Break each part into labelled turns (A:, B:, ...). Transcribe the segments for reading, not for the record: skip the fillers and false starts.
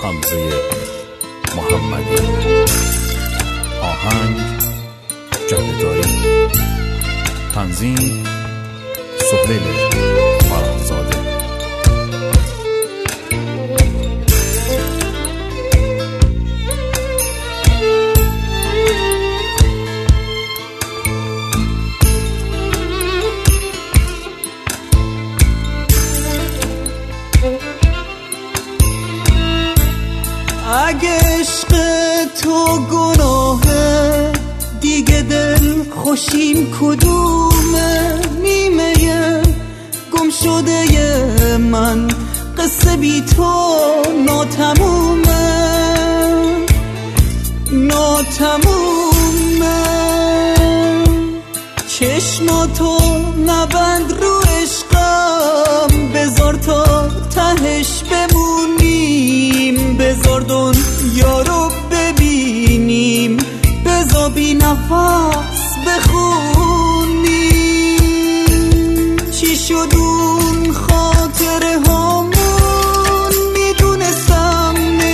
A: حمزه محمدی. آهنگ جاوداری، تنظیم سهیل فرخزاده.
B: اگه عشق تو گناهه دیگه دل خوشیم کدومه؟ نیمه گم شده من قصه بی تو ناتمومه چشماتو نبند رو عشقم، بذار تا تهش بمونیم، بذار دنیا رو ببینیم، بذار بی نفس بخونیم. چی شد اون خاطره هامون؟ میدونستم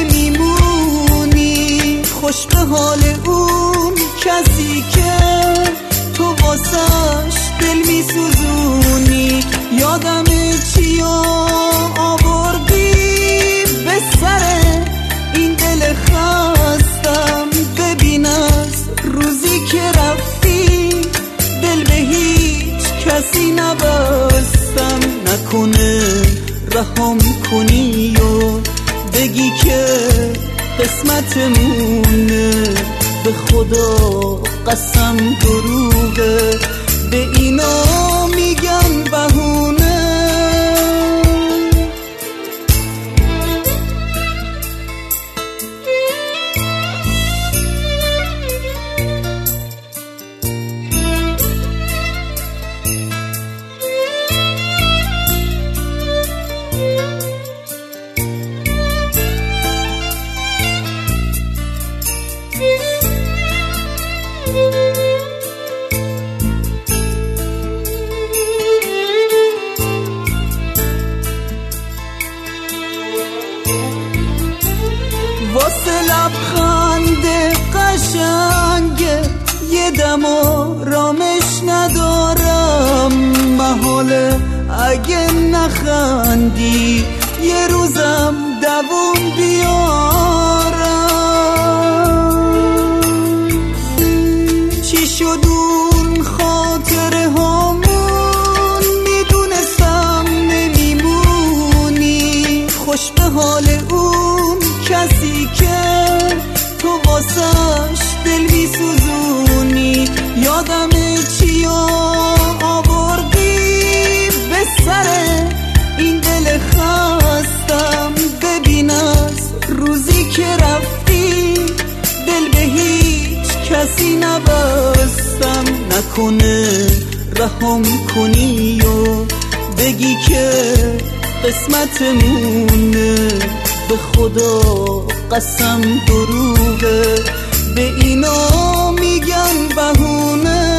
B: نمیمونی، خوش به حال اون کسی که تو واسش دل میسوزونی. یادمه چیا آوردی به سر این دل خستم، ببین از روزی که رفتی دل به هیچ کسی نبستم. نکنه رهام کنی و بگی که قسمتمونه، به خدا قسم دروغه، به اینا میگن بهونه. واسه لبخند قشنگ یه دم آرامش ندارم، محاله اگه نخندی یه روزم دووم بیارم. چی شد اون خاطره هامون؟ میدونستم نمیمونی، خوش به حال اون کسی که تو واسش دل میسوزونی. یادمه چیا آوردی به سر این دل خستم، ببین از روزی که رفتی دل به هیچ کسی نبستم. نکنه رهام کنی و بگی که قسمتمونه، به خدا قسم دروغه، به اینا میگن بهونه.